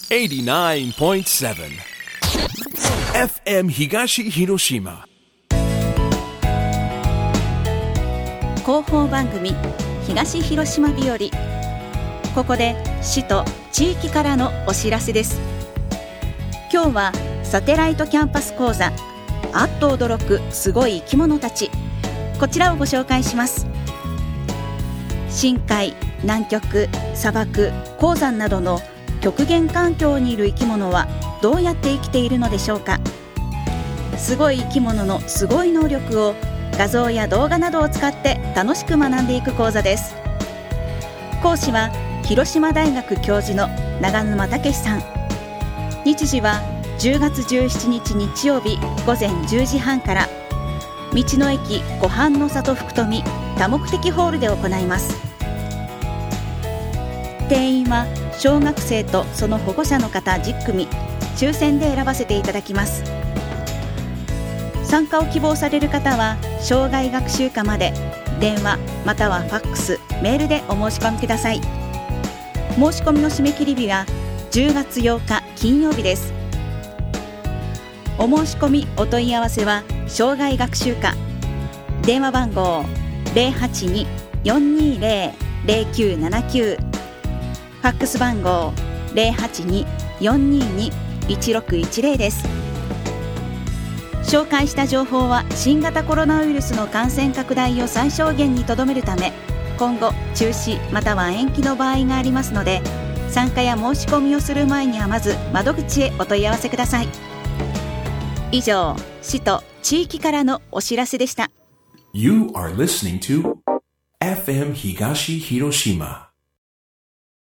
89.7 FM 東広島広報番組東広島日和。ここで市と地域からのお知らせです。今日はサテライトキャンパス講座、あっと驚くすごい生き物たち、こちらをご紹介します。深海、南極、砂漠、鉱山などの極限環境にいる生き物はどうやって生きているのでしょうか。すごい生き物のすごい能力を画像や動画などを使って楽しく学んでいく講座です。講師は広島大学教授の長沼武さん。日時は10月17日日曜日午前10時半から、道の駅湖畔の里福富多目的ホールで行います。定員は小学生とその保護者の方10組、抽選で選ばせていただきます。参加を希望される方は障害学習課まで電話またはファックス、メールでお申し込みください。申し込みの締め切り日は10月8日金曜日です。お申し込みお問い合わせは障害学習課、電話番号 082-420-0979、ファックス番号 082-422-1610 です。紹介した情報は新型コロナウイルスの感染拡大を最小限にとどめるため、今後中止または延期の場合がありますので、参加や申し込みをする前にはまず窓口へお問い合わせください。以上、市と地域からのお知らせでした。 You are listening to FM 東広島